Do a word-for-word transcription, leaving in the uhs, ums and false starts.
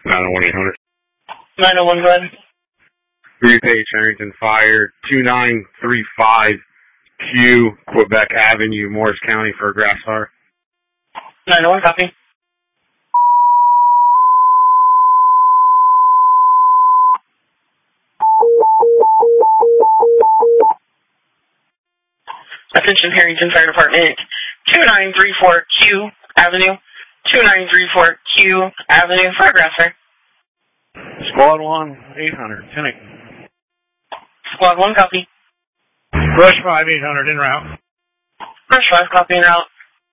nine oh one eight hundred. nine oh one, go ahead. three Page Harrington Fire, two nine three five Q, Quebec Avenue, Morris County for a grass fire. nine oh one, copy. Attention Harrington Fire Department, two nine three four Q Avenue, two nine three four Q Avenue for a grass fire. Squad one, eight hundred, ten eight. Squad one, copy. Brush five, eight hundred, en route. Brush five, copy, en route.